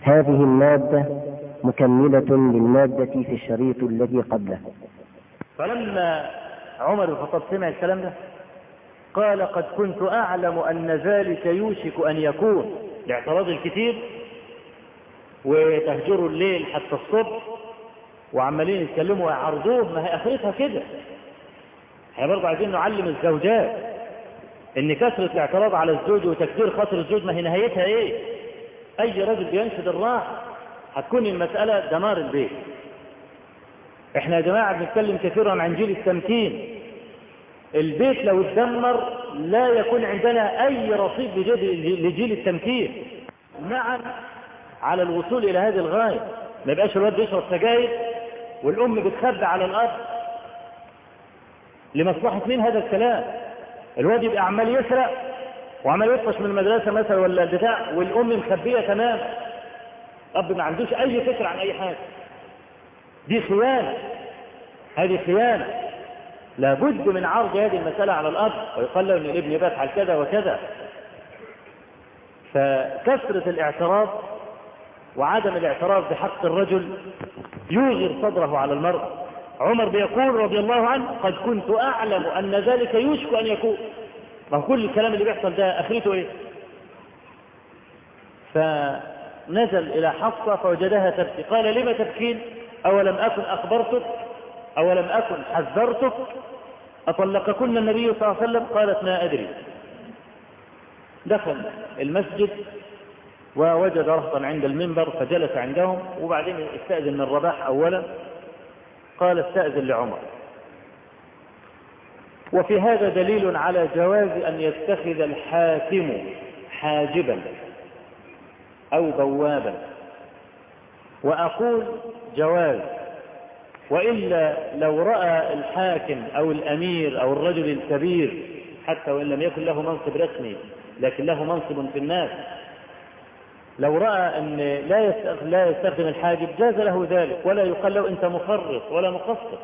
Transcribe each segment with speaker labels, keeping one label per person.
Speaker 1: هذه المادة مكملة للمادة في الشريط الذي قبله.
Speaker 2: فلما عمر بن الخطاب سمع الكلام ده قال: قد كنت أعلم أن ذلك يوشك أن يكون. الاعتراض الكتير وتهجروا الليل حتى الصبح وعمالين يتكلموا ويعرضوه، ما هي آخرتها كده. احنا برضه عايزين نعلم الزوجات ان كثرة الاعتراض على الزوج وتكدير خاطر الزوج ما هي نهايتها ايه؟ اي رجل بينشد الراحة هتكون المسألة دمار البيت. احنا يا جماعة بنتكلم كثيرا عن جيل التمكين. البيت لو اتدمر لا يكون عندنا اي رصيد لجيل التمكين. نعم على الوصول الى هذه الغاية، ما يبقاش الواد بيشرب سجاير والام بتخبي على الاب. لمصلحة مين هذا الكلام؟ الواد يبقى عمال يسرق وعمال يطفش من المدرسة مثلا ولا البتاع والام مخبية تماما. اب ما عندوش اي فكرة عن اي حاجة. دي خيانة، هذه خيانة. لابد من عرض هذه المسألة على الاب ويقال له ان الابن يفعل كذا وكذا. فكثرة الاعتراض وعدم الاعتراف بحق الرجل يوغر صدره على المرأة. عمر بيقول رضي الله عنه: قد كنت أعلم أن ذلك يوشك أن يكون. ما كل الكلام اللي بيحصل ده آخرته إيه؟ فنزل إلى حفصة فوجدها تبكي. قال: لما تبكين؟ أولم أكن أخبرتك؟ أولم أكن حذرتك؟ أطلقكن النبي صلى الله عليه وسلم؟ قالت: ما أدري. دخل المسجد ووجد رهطا عند المنبر فجلس عندهم، وبعدين استأذن من رباح أولا. قال: استأذن لعمر. وفي هذا دليل على جواز أن يتخذ الحاكم حاجبا أو بوابا. وأقول جواز، وإلا لو رأى الحاكم أو الأمير أو الرجل الكبير حتى وإن لم يكن له منصب رسمي لكن له منصب في الناس، لو رأى أن لا يستخدم الحاجب جاز له ذلك، ولا يقال له أنت مفرط ولا مقصر.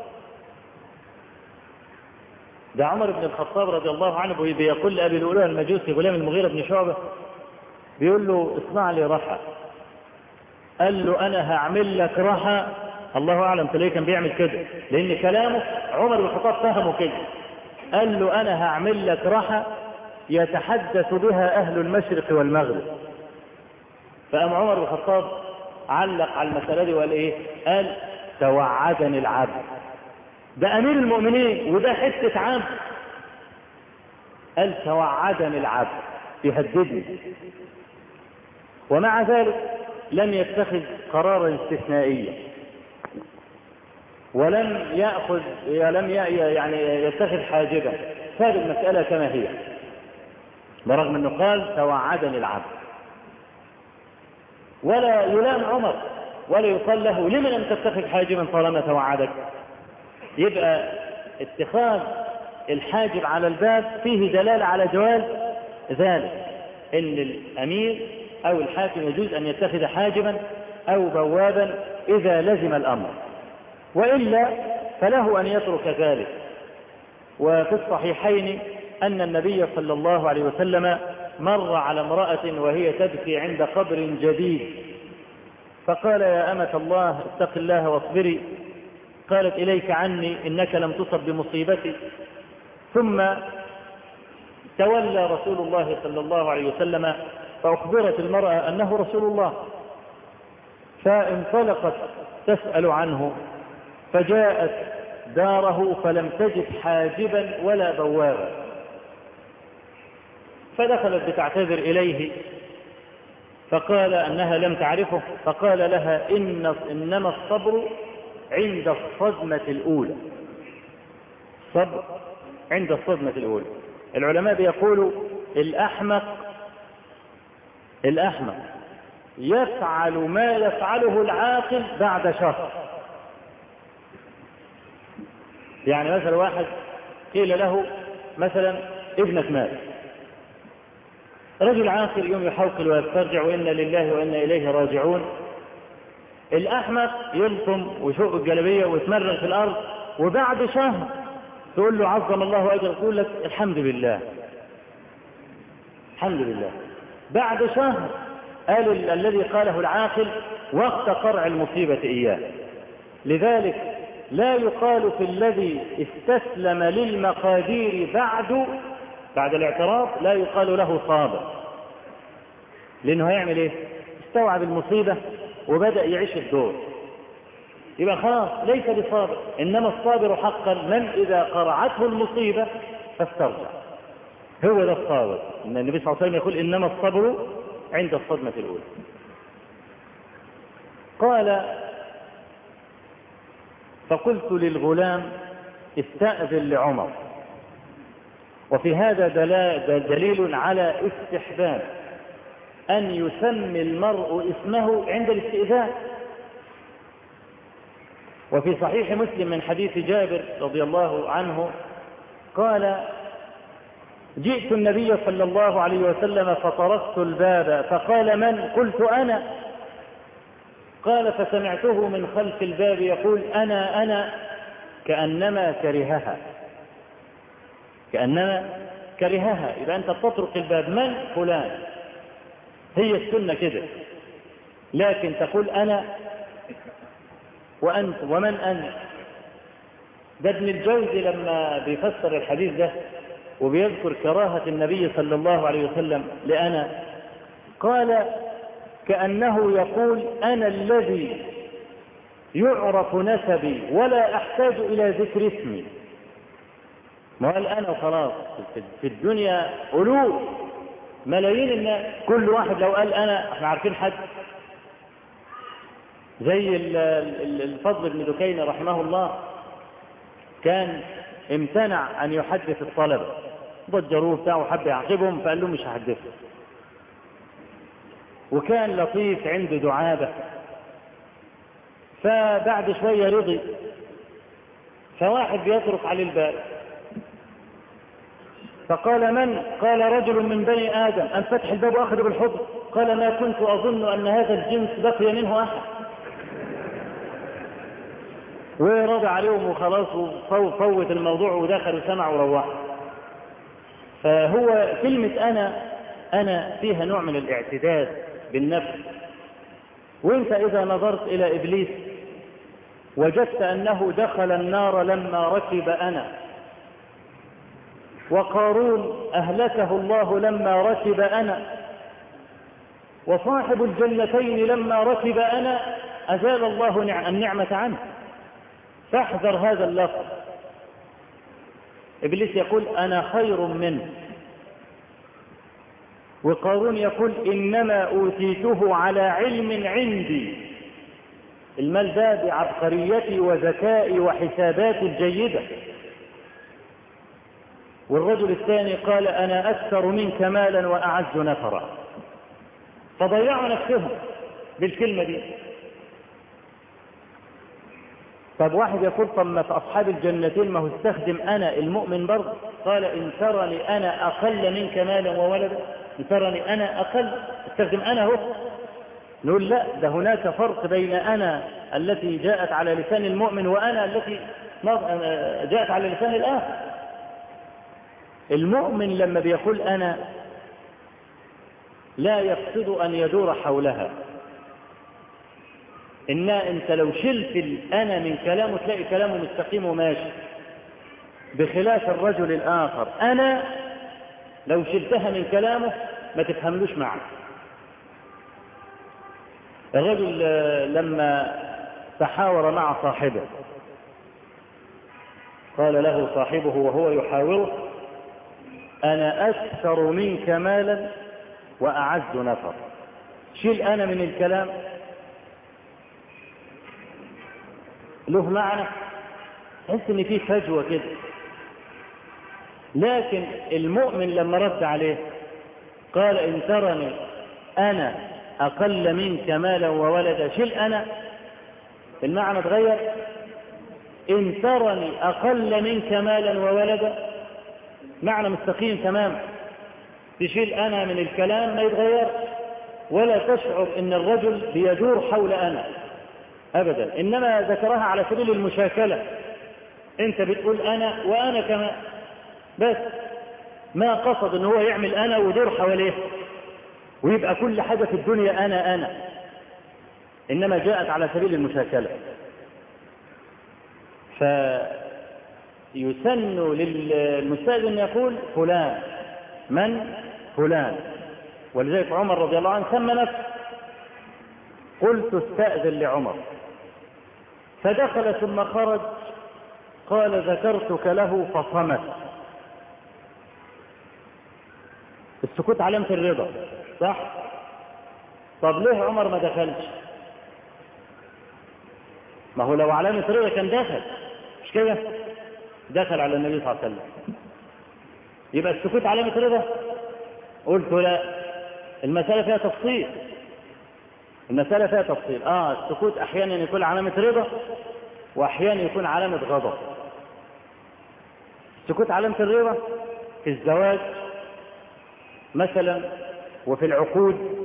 Speaker 2: ده عمر بن الخطاب رضي الله عنه بيقول لأبي لؤلؤة المجوسي غلام المغيرة بن شعبة، بيقول له: اصنع لي رحى. قال له: أنا هعمل لك رحى. الله أعلم تلاقيه كان بيعمل كده، لأن كلامه عمر بن الخطاب فهمه كده. قال له: أنا هعمل لك رحى يتحدث بها أهل المشرق والمغرب. فقام عمر بن الخطاب علق على المسألة دي وقال إيه؟ قال: توعدني العبد. ده أمير المؤمنين وده حتة عبد. قال: توعدني العبد، يهددني. ومع ذلك لم يتخذ قرارا استثنائيا ولم يتخذ حاجبا. فهذه المسألة كما هي، برغم أنه قال: توعدني العبد. ولا يلام عمر ولا يقال له: لمن لم تتخذ حاجبا طالما توعدك؟ يبقى اتخاذ الحاجب على الباب فيه دلالة على جواز ذلك، ان الامير او الحاكم يجوز ان يتخذ حاجبا او بوابا اذا لزم الامر، والا فله ان يترك ذلك. وفي الصحيحين ان النبي صلى الله عليه وسلم مر على امرأة وهي تبكي عند قبر جديد، فقال: يا أمة الله اتق الله واصبري. قالت: إليك عني، إنك لم تصب بمصيبتي. ثم تولى رسول الله صلى الله عليه وسلم فأخبرت المرأة أنه رسول الله، فانطلقت تسأل عنه، فجاءت داره فلم تجد حاجبا ولا بوابا، فدخلت بتعتذر إليه فقال أنها لم تعرفه، فقال لها: إنما الصبر عند الصدمة الأولى. الصبر عند الصدمة الأولى. العلماء بيقولوا الأحمق يفعل ما يفعله العاقل بعد شهر. يعني مثلا واحد قيل له مثلا: ابنك مات. رجل عاقل يوم يحوقل ويسترجع: وإنا لله وإنا إليه راجعون. الأحمق يلطم ويشق الجلبية ويتمرغ في الأرض، وبعد شهر تقول له: عظم الله أجرك، يقول لك: الحمد لله الحمد لله. بعد شهر قال الذي قاله العاقل وقت قرع المصيبة إياه. لذلك لا يقال في الذي استسلم للمقادير بعد الاعتراف لا يقال له صابر، لأنه هيعمل إيه؟ استوعب المصيبة وبدأ يعيش الدور، يبقى خلاص ليس بصابر. إنما الصابر حقا من إذا قرعته المصيبة فاسترجع، هو ده الصابر. إن النبي صلى الله عليه وسلم يقول إنما الصبر عند الصدمة الأولى. قال فقلت للغلام استأذن لعمر. وفي هذا دليل على استحباب أن يسمي المرء اسمه عند الاستئذان. وفي صحيح مسلم من حديث جابر رضي الله عنه قال جئت النبي صلى الله عليه وسلم فطرقت الباب فقال من؟ قلت أنا. قال فسمعته من خلف الباب يقول أنا كأنما كرهها. إذا أنت تطرق الباب من؟ فلان. هي السنة كده، لكن تقول أنا وأنت ومن أنت. ده ابن الجوزي لما بيفسر الحديث ده وبيذكر كراهة النبي صلى الله عليه وسلم لأنا، قال كأنه يقول أنا الذي يعرف نسبي ولا أحتاج إلى ذكر اسمي. ما قال أنا وخلاص. في الدنيا ألوف ملايين الناس، كل واحد لو قال أنا احنا عارفين حد. زي الفضل بن دكين رحمه الله كان امتنع أن يحدث الطلبة، ضجروه بتاعه وحب يعاقبهم فقال له مش هحدثه. وكان لطيف عنده دعابة، فبعد شوية رضي، فواحد بيطرق عليه الباب فقال من؟ قال رجل من بني آدم. أن فتح الباب وأخذ بالحضن. قال ما كنت أظن أن هذا الجنس بقي منه أحد. ورضى عليهم وخلاص وفوت الموضوع ودخل وسمع وروح. فهو كلمة أنا فيها نوع من الاعتداد بالنفس. وانت إذا نظرت إلى إبليس وجدت أنه دخل النار لما ركب أنا، وقارون أهلكه الله لما ركب أنا، وصاحب الجنتين لما ركب أنا أزال الله النعمة عنه. فاحذر هذا اللفظ. إبليس يقول أنا خير منه، وقارون يقول إنما أوتيته على علم عندي. المال ده بعبقريتي وذكائي وحساباتي الجيدة. والرجل الثاني قال أنا أكثر منك مالا وأعز نفرا. فضيعوا نفسهم بالكلمة دي. طب واحد يقول طب ما في أصحاب الجنتين ما هو استخدم أنا المؤمن برضه. قال إن ترني أنا أقل منك مالا وولدا، إن ترني أنا أقل، استخدم أنا هو. نقول لا، ده هناك فرق بين أنا التي جاءت على لسان المؤمن وأنا التي جاءت على لسان الآخر. المؤمن لما بيقول أنا لا يقصد أن يدور حولها. أنت لو شلت الأنا من كلامه تلاقي كلامه مستقيم وماشي، بخلاف الرجل الآخر أنا لو شلتها من كلامه ما تفهملوش معنى. الرجل لما تحاور مع صاحبه قال له صاحبه وهو يحاوره أنا أكثر منك مالا وأعز نفر. شيل أنا من الكلام له معنى، تحس ان فيه فجوة كده. لكن المؤمن لما رد عليه قال إن ترني أنا أقل منك مالا وولدا، شيل أنا المعنى اتغير. إن ترني أقل منك مالا وولدا معنى مستقيم تمام. تشيل أنا من الكلام ما يتغير، ولا تشعر إن الرجل بيدور حول أنا أبدا، إنما ذكرها على سبيل المشاكلة. أنت بتقول أنا وأنا كمان، بس ما قصد إن هو يعمل أنا ويدور حواليه. ويبقى كل حاجة في الدنيا أنا إنما جاءت على سبيل المشاكلة. فيسن للمستأذن يقول فلان، من فلان. ولذلك عمر رضي الله عنه سمى نفسه، قلت استأذن لعمر، فدخل ثم خرج قال ذكرتك له فصمت. السكوت علامة الرضا، صح؟ طب ليه عمر ما دخلش؟ ما هو لو علامة رضا كان دخل، مش كده؟ دخل على النبي صلى الله عليه وسلم. يبقى السكوت علامة رضا؟ قلت لا، المسألة فيها تفصيل. المسألة فيها تفصيل. السكوت أحيانا يكون علامة رضا وأحيانا يكون علامة غضب. السكوت علامة الرضا في الزواج مثلا وفي العقود.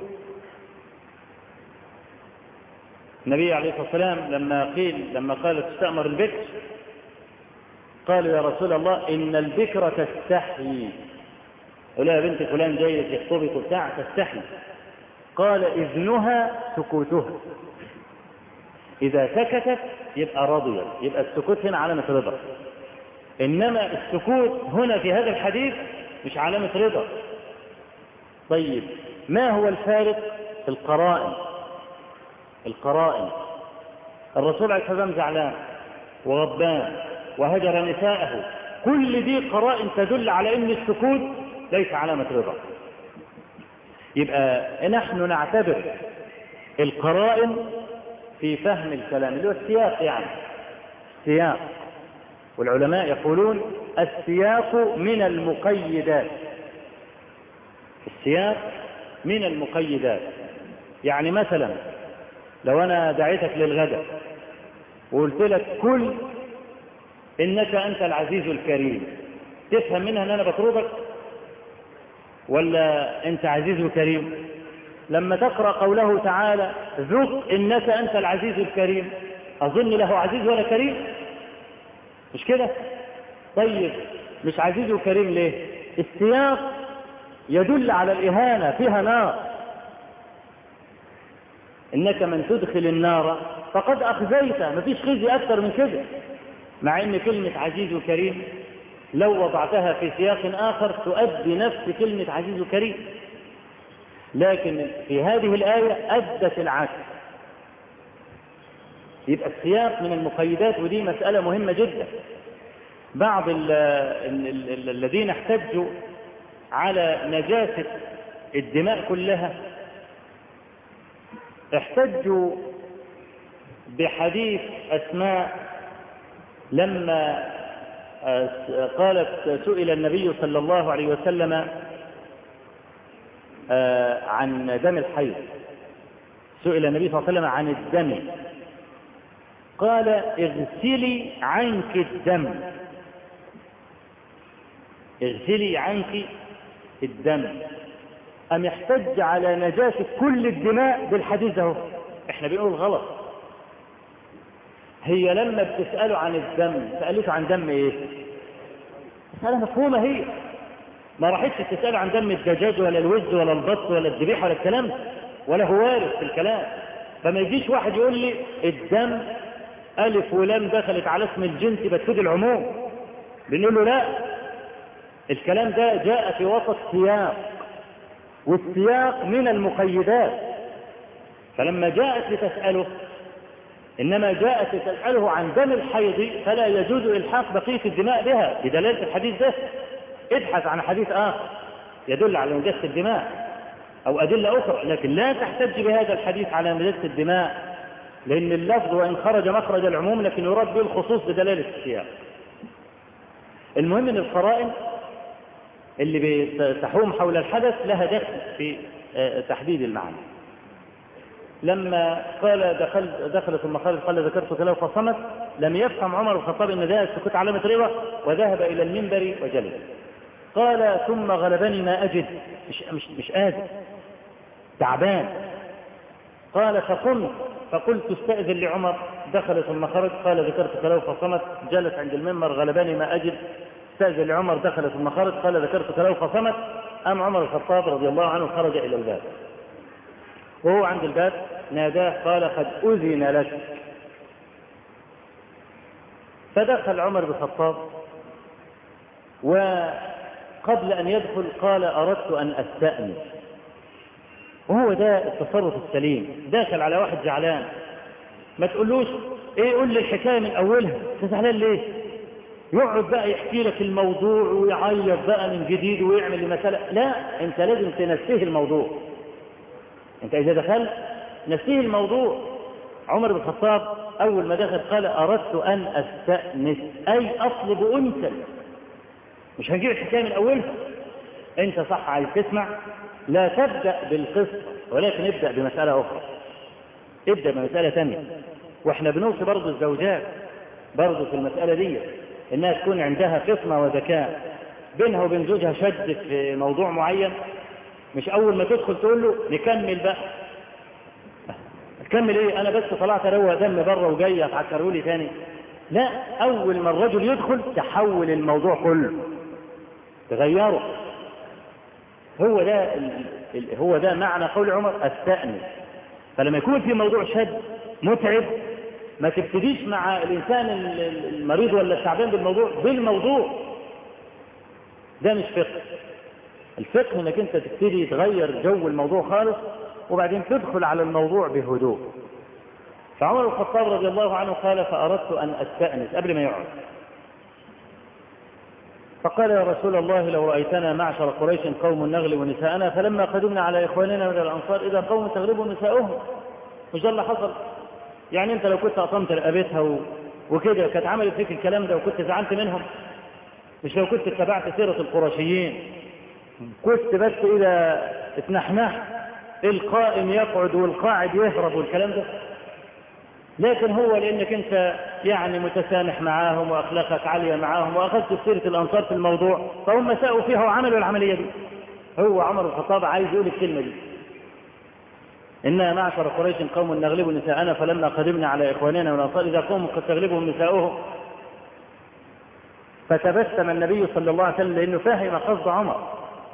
Speaker 2: النبي عليه الصلاة والسلام لما قال تستأمر البكر قال يا رسول الله إن البكر تستحي. قال يا بنت فلان جاي يخطبك وبتاع تستحي. قال إذنها سكوتها، إذا سكتت يبقى راضية، يبقى السكوت هنا علامة رضا. إنما السكوت هنا في هذا الحديث مش علامة رضا. طيب ما هو الفارق؟ القرائن. الرسول عليه الصلاة والسلام زعلان وغضبان وهجر نساءه، كل دي قرائن تدل على ان السكوت ليس علامة رضا. يبقى نحن نعتبر القرائن في فهم الكلام اللي هو السياق، يعني السياق. والعلماء يقولون السياق من المقيدات. السياق من المقيدات. يعني مثلا لو انا دعيتك للغداء وقلت لك كل انك انت العزيز الكريم، تفهم منها ان انا بطردك ولا انت عزيز وكريم؟ لما تقرأ قوله تعالى ذق انك انت العزيز الكريم، اظن له عزيز ولا كريم؟ مش كده؟ طيب مش عزيز وكريم ليه؟ السياق يدل على الإهانة، فيها نار. إنك من تدخل النار فقد أخزيت، مفيش خزي أكثر من كده. مع إن كلمة عزيز وكريم لو وضعتها في سياق آخر تؤدي نفس كلمة عزيز وكريم، لكن في هذه الآية أدت العكس. يبقى السياق من المقيدات، ودي مسألة مهمة جدا. بعض الذين احتجوا على نجاسة الدماء كلها احتجوا بحديث أسماء لما قالت سئل النبي صلى الله عليه وسلم عن دم الحيض، سئل النبي صلى الله عليه وسلم عن الدم، قال اغسلي عنك الدم، اغسلي عنك الدم. أم يحتج على نجاسة كل الدماء بالحديث ده؟ احنا بنقول غلط. هي لما بتسأله عن الدم سألته عن دم ايه؟ مسألة مفهومة، هي ما راحتش تسأله عن دم الدجاج ولا الوز ولا البط ولا الذبيحة ولا الكلام، ولا هو وارد في الكلام. فما يجيش واحد يقول لي الدم ألف ولام دخلت على اسم الجنس بتفيد العموم. بنقول له لا، الكلام ده جاء في وسط سياق، والسياق من المقيدات. فلما جاءت لتسأله إنما جاءت لتسأله عن دم الحيض فلا يجوز إلحاق بقية الدماء بها بدلالة الحديث ده. ابحث عن حديث آخر يدل على نجاسة الدماء أو أدلة أخرى، لكن لا تحتج بهذا الحديث على نجاسة الدماء، لأن اللفظ وإن خرج مخرج العموم لكن يراد به الخصوص بدلالة السياق. المهم أن القرائن اللي بتحوم حول الحدث لها دخل في تحديد المعنى. لما قال دخل ثم قال ذكرتك له فصمت، لم يفهم عمر الخطاب ان ده السكوت علامة رضا، وذهب الى المنبر وجلس. قال ثم غلبني ما اجد، مش قادر، تعبان. قال فقمت فقلت استأذن لعمر، دخل ثم خرج قال ذكرتك له فصمت، جلس عند المنبر غلبني ما اجد، استأذن لعمر، دخل ثم خرج قال ذكرتك له فصمت. أم عمر الخطاب رضي الله عنه خرج إلى الباب. وهو عند الباب ناداه قال قد أذن لك. فدخل عمر بن الخطاب، وقبل أن يدخل قال أردت أن أستأنس. وهو ده التصرف السليم. داخل على واحد زعلان، ما تقولوش ايه قول لي الحكاية من أولها، انت زعلان ليه؟ يقعد بقى يحكي لك الموضوع ويعيط بقى من جديد ويعمل المسألة. لا، انت لازم تنسيه الموضوع. انت إذا دخلت نسيه الموضوع. عمر بن الخطاب أول ما دخل قال أردت أن أستأنس، أي أطلب أنسا. مش هنجيب الحكاية من أولها. أنت صح عايز تسمع، لا تبدأ بالقصة، ولكن ابدأ بمسألة أخرى، ابدأ بمسألة ثانية. وإحنا بنوصي برضو الزوجات برضو في المسألة دي إنها تكون عندها فطنة وذكاء. بينها وبين زوجها شد في موضوع معين، مش أول ما تدخل تقول له نكمل بقى. تكمل ايه؟ انا بس طلعت اروق دم بره وجاي اتعكروا لي ثاني. لا، اول ما الرجل يدخل تحول الموضوع كله، تغيره. هو ده معنى قول عمر استأنس. فلما يكون في موضوع شد متعب، ما تبتديش مع الانسان المريض ولا التعبان بالموضوع ده مش فقه. الفقه انك انت تبتدي تغير جو الموضوع خالص، وبعدين تدخل على الموضوع بهدوء. فعمر بن الخطاب رضي الله عنه قال فأردت أن أستأنس قبل ما يقعد. فقال يا رسول الله لو رأيتنا معشر قريش قوم نغلب نساءنا، فلما قدمنا على إخواننا من الأنصار إذا قوم تغلب نساؤهم. مش ده اللي حصل؟ يعني أنت لو كنت أطمت رقبتها وكده كانت عملت فيك الكلام ده وكنت زعلت منهم؟ مش لو كنت اتبعت سيرة القرشيين كنت بس إذا اتنحنحت القائم يقعد والقاعد يهرب والكلام ده؟ لكن هو لأنك أنت يعني متسامح معاهم وأخلاقك عالية معاهم وأخذت سيرة الأنصار في الموضوع، فهم ساءوا فيها وعملوا العملية دي. هو عمر بن الخطاب عايز يقول الكلمة دي: إنا معشر قريش قوم نغلب نساءنا فلما قدمنا على إخواننا من الأنصار إذا قوم قد تغلبهم نساؤهم. فتبسم النبي صلى الله عليه وسلم لأنه فهم قصد عمر.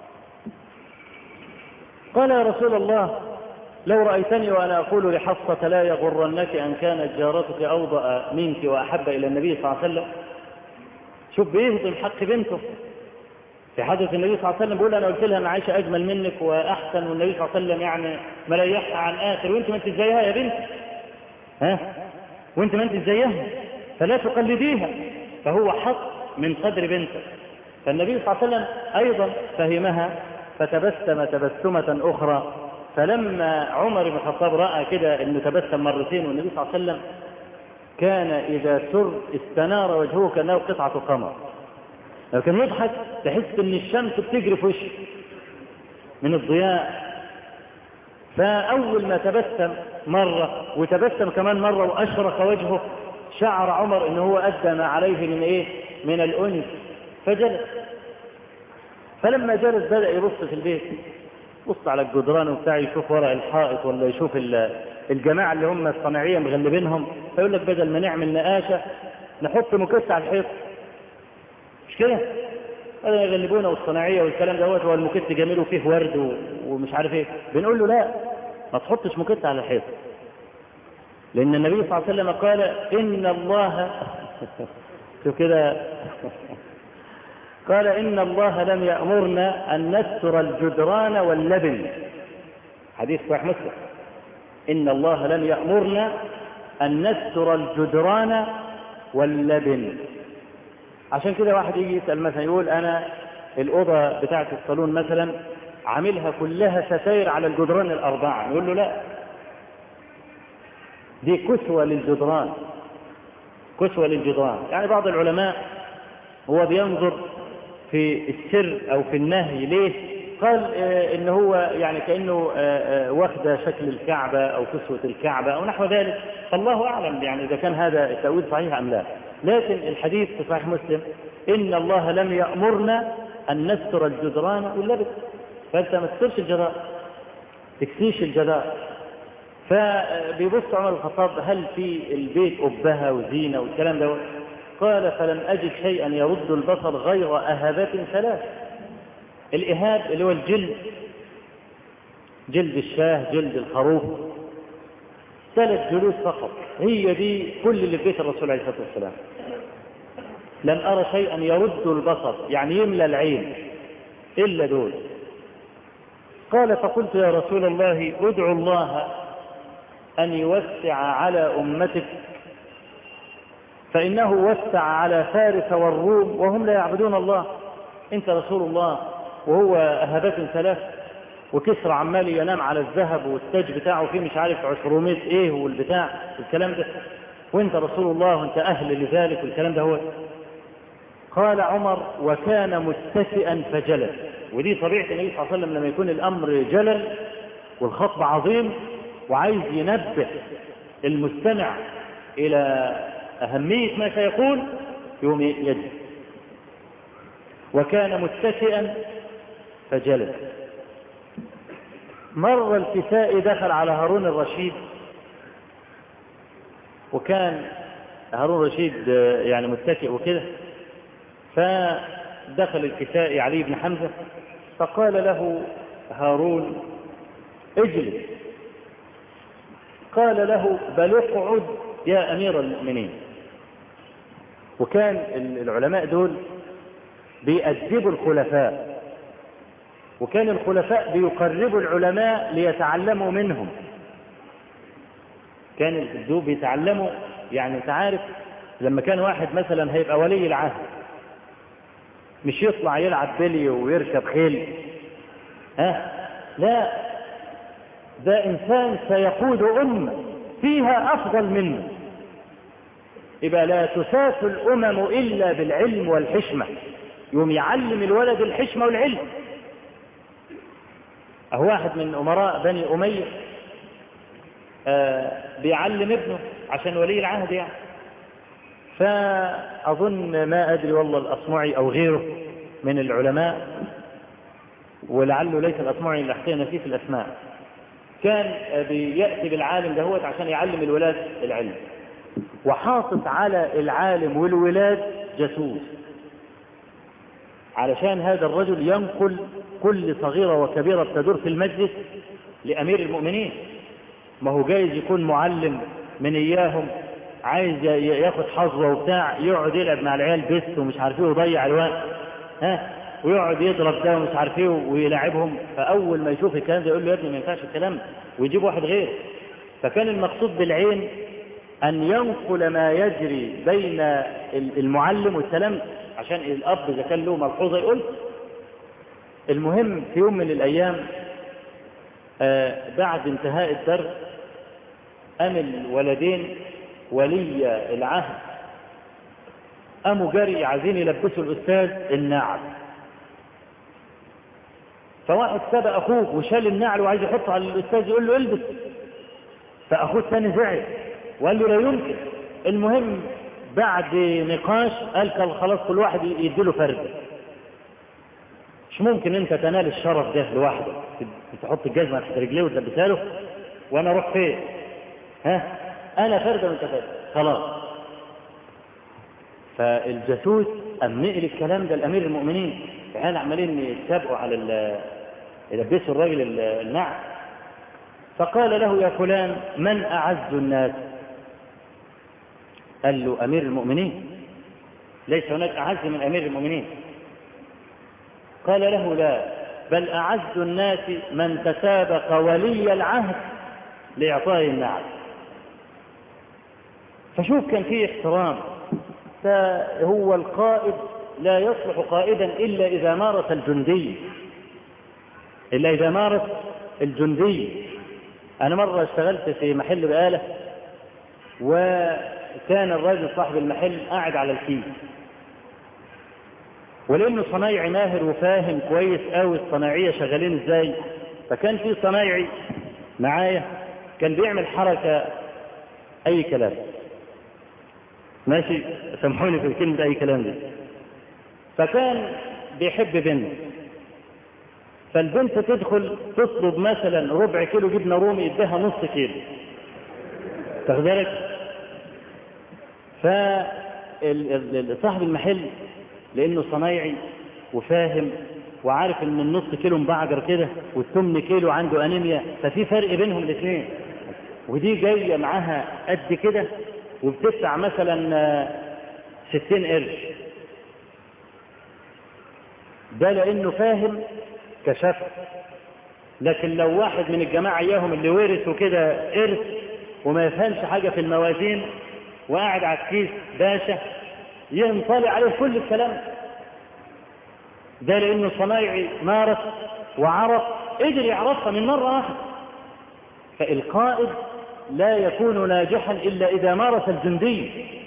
Speaker 2: قال يا رسول الله لو رأيتني وأنا أقول لحفصة لا يغرنك أن كانت جارتك أوضأ منك وأحب إلى النبي صلى الله عليه وسلم. شوف بيهضم حق بنته. في حدث النبي صلى الله عليه وسلم بيقول أنا قلت لها أن عائشة أجمل منك وأحسن، والنبي صلى الله عليه وسلم يعني مريحها عن آخر، وأنت ما أنت زيها يا بنت، وأنت ما أنت زيها، فلا تقلديها. فهو حق من قدر بنته. فالنبي صلى الله عليه وسلم أيضا فهمها فتبسم تبسمة أخرى. فلما عمر بن الخطاب رأى كده أنه تبسم مرتين والنبي صلى الله عليه وسلم كان إذا سر استنار وجهه كأنه قطعة قمر. لو كان يضحك تحس أن الشمس بتجري في وشه من الضياء. فأول ما تبسم مرة وتبسم كمان مرة وأشرق وجهه شعر عمر أنه هو أدى ما عليه من إيه؟ من الأنس. فجلس. فلما جلس بدأ يبص في البيت، بص على الجدران وبتاع، يشوف وراء الحائط ولا يشوف الجماعة اللي هم الصناعية مغلبينهم، فيقول لك بدل ما نعمل نقاشة نحط مكس على الحيط. مش كده؟ بدل ما يغلبونا والصناعية والكلام دوت، هو المكس جميل وفيه ورد ومش عارف ايه. بنقول له لا، ما تحطش مكس على الحيط، لأن النبي صلى الله عليه وسلم قال إن الله شوف كده قال إن الله لم يأمرنا أن نستر الجدران واللبن. حديث صحيح مسلم. إن الله لم يأمرنا أن نستر الجدران واللبن. عشان كده واحد يجي يسأل مثلا يقول أنا الأوضة بتاعة الصالون مثلا عاملها كلها ستاير على الجدران الأربعة، نقول له لا، دي كسوة للجدران، كسوة للجدران. يعني بعض العلماء هو بينظر في السر أو في النهي ليه؟ قال إن هو يعني كأنه واخد شكل الكعبة أو كسوة الكعبة أو نحو ذلك، فالله أعلم يعني إذا كان هذا التأويل صحيح أم لا. لكن الحديث في صحيح مسلم إن الله لم يأمرنا أن نستر الجدران واللبس. فأنت ما تسترش الجدار، تكسيش الجدار. فبيبص عمر الخطاب هل في البيت أبها وزينة والكلام ده؟ قال فلم أجد شيئا يرد البصر غير أهبات ثلاث. الإهاب اللي هو الجلد، جلد الشاه، جلد الخروف، 3 جلود فقط، هي دي كل اللي في بيت الرسول عليه الصلاة والسلام. لم أرى شيئا يرد البصر يعني يملى العين إلا دول. قال فقلت يا رسول الله ادعو الله أن يوسع على أمتك فإنه وسع على فارس والروم وهم لا يعبدون الله. أنت رسول الله وهو أهبات 3 وكسرى عمال ينام على الذهب والتاج بتاعه فيه مش عارف 200 إيه والبتاع الكلام ده، وأنت رسول الله وأنت أهل لذلك والكلام ده هو. قال عمر وكان متكئا فجلس. ودي طبيعة النبي صلى الله عليه وسلم لما يكون الأمر جلل والخطب عظيم وعايز ينبه المستمع إلى أهمية ما سيقول يوم يجلس. وكان متكئا فجلس. مر الكسائي دخل على هارون الرشيد، وكان هارون الرشيد يعني متكئ وكده، فدخل الكسائي علي بن حمزة فقال له هارون اجلس. قال له بل اقعد يا أمير المؤمنين. وكان العلماء دول بيأدبوا الخلفاء، وكان الخلفاء بيقربوا العلماء ليتعلموا منهم. كان الدوب بيتعلموا، يعني انت عارف لما كان واحد مثلا هيبقى ولي العهد مش يطلع يلعب بلي ويركب خيل، لا، ده إنسان سيقود أمة فيها أفضل منه. يبقى لا تساس الأمم إلا بالعلم والحشمة، يوم يعلم الولد الحشمة والعلم. أهو واحد من أمراء بني أمية بيعلم ابنه عشان ولي العهد يعني، فأظن ما أدري والله الأصمعي أو غيره من العلماء، ولعله ليس الأصمعي اللي أحكينا فيه في الأسماء، كان بيأتي بالعالم دهوت عشان يعلم الولاد العلم، وحاطط على العالم والولاد جاسوس علشان هذا الرجل ينقل كل صغيرة وكبيرة تدور في المجلس لأمير المؤمنين. ما هو جايز يكون معلم من إياهم عايز ياخد حظوة وبتاع، يقعد يلعب مع العيال بس ومش عارف ايه ويضيع الوقت، ويقعد يضرب ده ومش عارف ايه ويلعبهم. فأول ما يشوف الكلام ده يقول له يا ابني ما ينفعش الكلام، ويجيب واحد غير. فكان المقصود بالعين أن ينقل ما يجري بين المعلم والسلام، عشان الأب إذا كان له ملحوظة يقول. المهم في يوم من الأيام بعد انتهاء الدرس قام الولدين ولي العهد قاموا جري عايزين يلبسوا الأستاذ النعل. فواحد سبق أخوه وشال النعل وعايز يحطه على الأستاذ يقول له البس، فأخوه الثاني زعل وقال له لا يمكن. المهم بعد نقاش قال خلاص كل واحد يديله فردة، مش ممكن انت تنال الشرف ده لوحدك، تحط الجزمة تحت رجليه وتلبسها له وانا اروح فين؟ انا فردة وانت فردة خلاص. فالجاسوس قام نقل الكلام ده لامير المؤمنين، فكانوا عمالين يتسابقوا على يلبسوا الراجل النعل. فقال له يا فلان من اعز الناس؟ قال له امير المؤمنين، ليس هناك اعز من امير المؤمنين. قال له لا، بل اعز الناس من تسابق ولي العهد لاعطائه النعل. فشوف كان فيه احترام. فهو القائد لا يصلح قائدا إلا إذا مارس الجندي، إلا إذا مارس الجندي. أنا مرة اشتغلت في محل بقالة، وكان الراجل صاحب المحل قاعد على الكيس، ولأنه صنايعي ماهر وفاهم كويس قوي الصناعية شغالين ازاي، فكان في صنايعي معايا كان بيعمل حركة أي كلام، ماشي سامحوني في الكلمة أي كلام دي. فكان بيحب بنت، فالبنت تدخل تطلب مثلا ربع كيلو جبنة رومي يديها نص كيلو، تاخد بالك؟ فصاحب المحل لأنه صنايعي وفاهم وعارف ان النص كيلو مبعجر كده والثمن كيلو عنده انيميا، ففي فرق بينهم الاثنين. ودي جاية معاها قد كده وبتدفع مثلا 60 قرش، ده لانه فاهم كشف. لكن لو واحد من الجماعة اياهم اللي ورثوا كده قرش وما يفهمش حاجة في الموازين وقاعد على الكيس باشا، ينطلع عليه كل الكلام ده، لانه صنايعي مارس وعرف، قدر يعرفها من مرة واحدة. فالقائد لا يكون ناجحا إلا إذا مارس الجندي.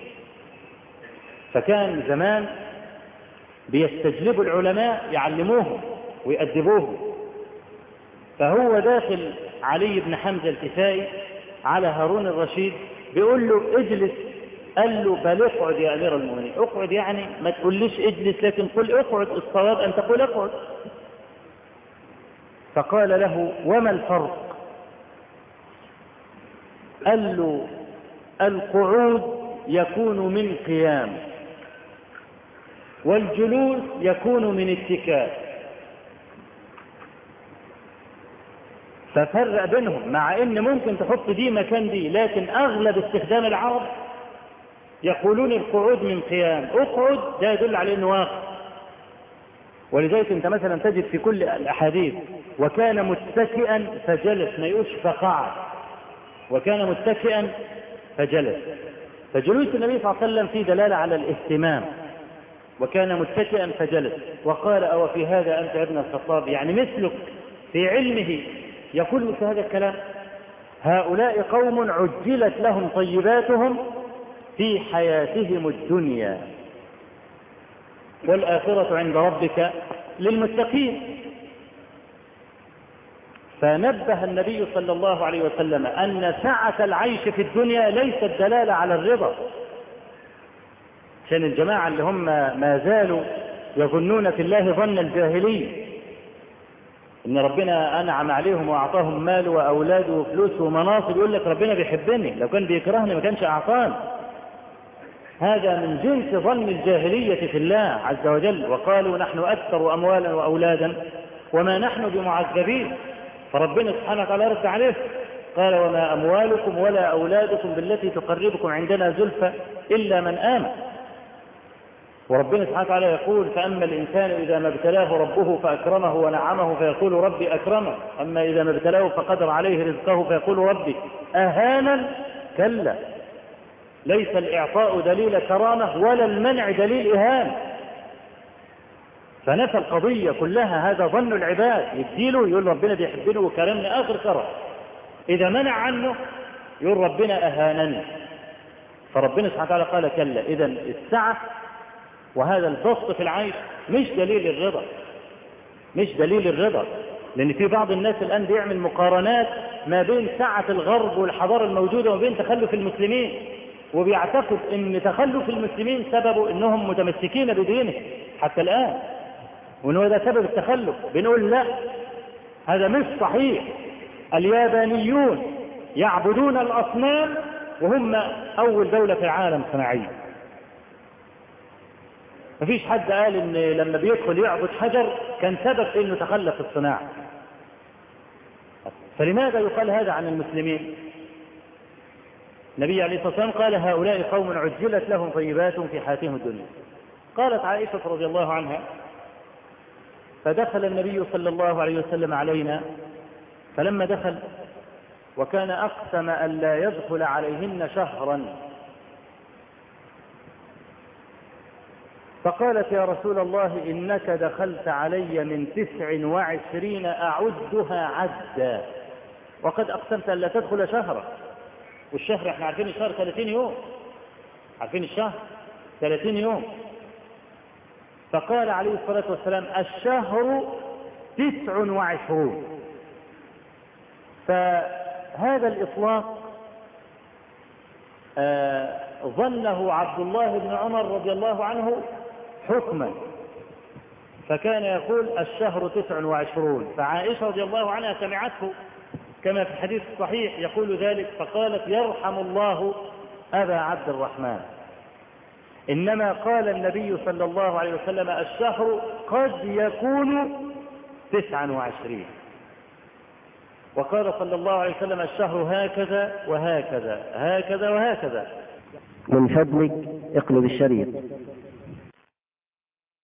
Speaker 2: فكان زمان بيستجلبوا العلماء يعلموهم ويأدبوهم. فهو داخل علي بن حمزة الكسائي على هارون الرشيد بيقول له اجلس، قال له بل اقعد يا أمير المؤمنين. اقعد يعني ما تقوليش اجلس، لكن قل اقعد، الصواب أن تقول اقعد. فقال له وما الفرق؟ قال له القعود يكون من قيام، والجلوس يكون من اتكاء. ففرق بينهم، مع ان ممكن تحط دي مكان دي، لكن اغلب استخدام العرب يقولون القعود من قيام. اقعد ده يدل على انه واقع. ولذلك انت مثلا تجد في كل الاحاديث وكان متكئا فجلس، ما يقولش فقعد، وكان متكئا فجلس. فجلوس النبي صلى الله عليه وسلم فيه دلالة على الاهتمام، وكان متكئا فجلس. وقال أو في هذا أنت يا ابن الخطاب، يعني مثلك في علمه يقول مثل هذا الكلام. هؤلاء قوم عجلت لهم طيباتهم في حياتهم الدنيا، والآخرة عند ربك للمتقين. فنبه النبي صلى الله عليه وسلم أن سعة العيش في الدنيا ليست دلالة على الرضا. عشان الجماعة اللي هم ما زالوا يظنون في الله ظن الجاهلية، إن ربنا أنعم عليهم وأعطاهم مال وأولاد وفلوس ومناصب، يقول لك ربنا بيحبني، لو كان بيكرهني ما كانش أعطاني. هذا من جنس ظن الجاهلية في الله عز وجل. وقالوا نحن أكثر أموالا وأولادا وما نحن بمعذبين. فربنا سبحانه وتعالى رد عليه قال وما أموالكم ولا أولادكم بالتي تقربكم عندنا زلفى إلا من آمن. وربنا سبحانه وتعالى يقول فأما الإنسان إذا ما ابتلاه ربه فأكرمه ونعمه فيقول ربي أكرمه، أما إذا ما ابتلاه فقدر عليه رزقه فيقول ربي أهانا. كلا، ليس الإعطاء دليل كرامة ولا المنع دليل إهانة. فنفى القضية كلها، هذا ظن العباد. يديله يقول ربنا بيحبني وكرمني آخر كرم، إذا منع عنه يقول ربنا أهانني. فربنا سبحانه وتعالى قال كلا. إذا السعة وهذا البسط في العيش مش دليل الرضا، مش دليل الرضا. لأن في بعض الناس الآن بيعمل مقارنات ما بين سعة الغرب والحضارة الموجودة وما بين تخلف المسلمين، وبيعتقد ان تخلف المسلمين سببه انهم متمسكين بدينه حتى الآن، وانه هذا سبب التخلف. بنقول لا، هذا مش صحيح. اليابانيون يعبدون الأصنام وهم أول دولة في العالم صناعية. مفيش حد قال ان لما بيدخل يعبد حجر كان سبب انه تخلف الصناعة. فلماذا يقال هذا عن المسلمين؟ النبي عليه الصلاة والسلام قال هؤلاء قوم عجلت لهم طيباتهم في حياتهم الدنيا. قالت عائشة رضي الله عنها فدخل النبي صلى الله عليه وسلم علينا، فلما دخل وكان أقسم أن لا يدخل عليهن شهرا، فقالت يا رسول الله إنك دخلت علي من 29 أعدها عدا، وقد أقسمت أن لا تدخل شهرا. والشهر احنا عارفين الشهر 30 يوم، عارفين الشهر 30 يوم. فقال عليه الصلاة والسلام الشهر 29. فهذا الإطلاق ظنه عبد الله بن عمر رضي الله عنه حكما، فكان يقول الشهر 29. فعائشة رضي الله عنها سمعته كما في الحديث الصحيح يقول ذلك، فقالت يرحم الله أبا عبد الرحمن، إنما قال النبي صلى الله عليه وسلم الشهر قد يكون 29. وقال صلى الله عليه وسلم الشهر هكذا وهكذا هكذا وهكذا.
Speaker 1: من فضلك اقلب الشريط.